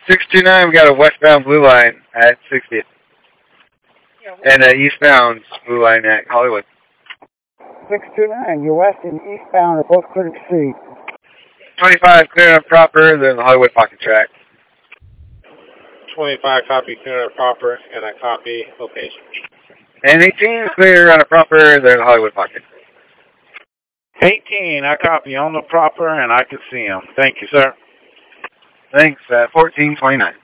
629, we got a westbound blue line at 60th. And a eastbound blue line at Hollywood. 629, you're west and eastbound are both clear to proceed. 25, clear up proper, then the Hollywood pocket track. 25, copy, clear on proper, and I copy location. And 18, clear on a proper, then the Hollywood pocket. 18, I copy on the proper, and I can see him. Thank you, sir. Thanks, 1429.